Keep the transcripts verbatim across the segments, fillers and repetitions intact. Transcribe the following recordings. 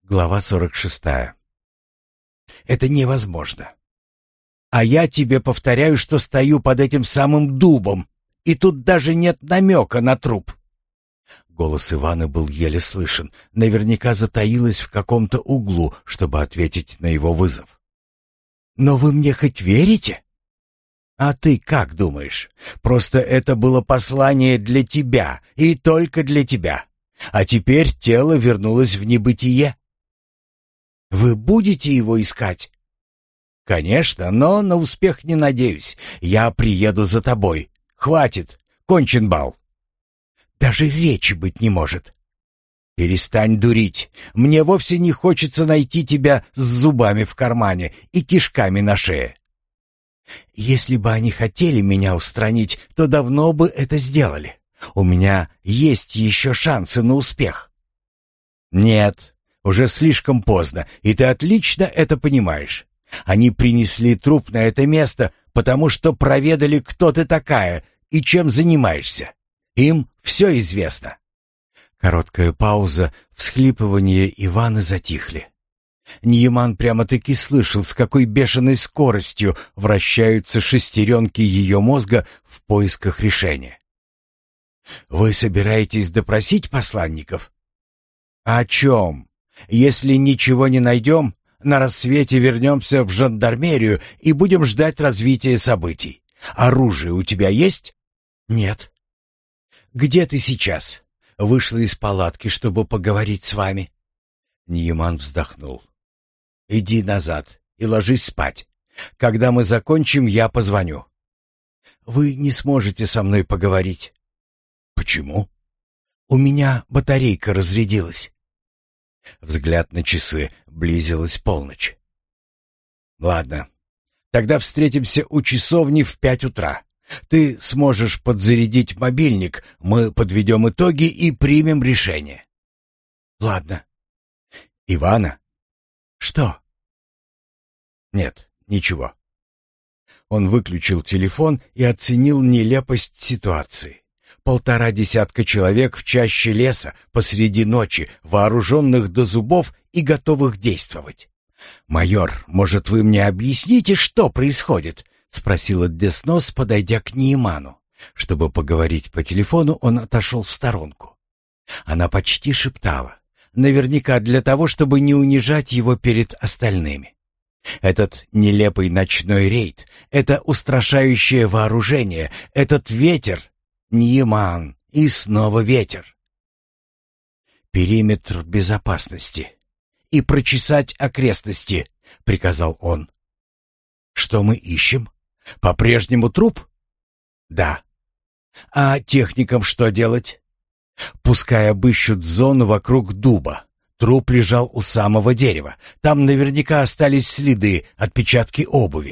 Глава сорок шестая. Это невозможно. А я тебе повторяю, что стою под этим самым дубом, и тут даже нет намека на труп. Голос Ивана был еле слышен, наверняка затаилась в каком-то углу, чтобы ответить на его вызов. Но вы мне хоть верите? А ты как думаешь? Просто это было послание для тебя, и только для тебя. А теперь тело вернулось в небытие. Вы будете его искать? Конечно, но на успех не надеюсь. Я приеду за тобой. Хватит, кончен бал. Даже речи быть не может. Перестань дурить. Мне вовсе не хочется найти тебя с зубами в кармане и кишками на шее. Если бы они хотели меня устранить, то давно бы это сделали. У меня есть еще шансы на успех. Нет, уже слишком поздно, и ты отлично это понимаешь. Они принесли труп на это место, потому что проведали, кто ты такая и чем занимаешься. Им все известно. Короткая пауза, всхлипывания Ивана затихли. Ниеман прямо-таки слышал, с какой бешеной скоростью вращаются шестеренки ее мозга в поисках решения. «Вы собираетесь допросить посланников?» «О чем? Если ничего не найдем, на рассвете вернемся в жандармерию и будем ждать развития событий. Оружие у тебя есть?» «Нет». «Где ты сейчас?» «Вышла из палатки, чтобы поговорить с вами». Ниеман вздохнул. «Иди назад и ложись спать. Когда мы закончим, я позвоню». «Вы не сможете со мной поговорить». «Почему?» «У меня батарейка разрядилась». Взгляд на часы. Близилась полночь. «Ладно, тогда встретимся у часовни в пять утра. Ты сможешь подзарядить мобильник, мы подведем итоги и примем решение». «Ладно». «Ивана?» «Что?» «Нет, ничего». Он выключил телефон и оценил нелепость ситуации. Полтора десятка человек в чаще леса посреди ночи, вооруженных до зубов и готовых действовать. «Майор, может, вы мне объясните, что происходит?» — спросила Деснос, подойдя к Ниеману. Чтобы поговорить по телефону, он отошел в сторонку. Она почти шептала. Наверняка для того, чтобы не унижать его перед остальными. Этот нелепый ночной рейд, это устрашающее вооружение, этот ветер, Ниеман, и снова ветер. «Периметр безопасности. И прочесать окрестности», — приказал он. «Что мы ищем? По-прежнему труп?» «Да». «А техникам что делать?» «Пускай обыщут зону вокруг дуба. Труп лежал у самого дерева. Там наверняка остались следы, отпечатки обуви».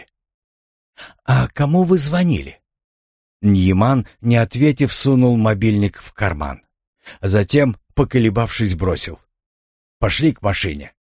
«А кому вы звонили?» Ниеман, не ответив, сунул мобильник в карман. Затем, поколебавшись, бросил: «Пошли к машине».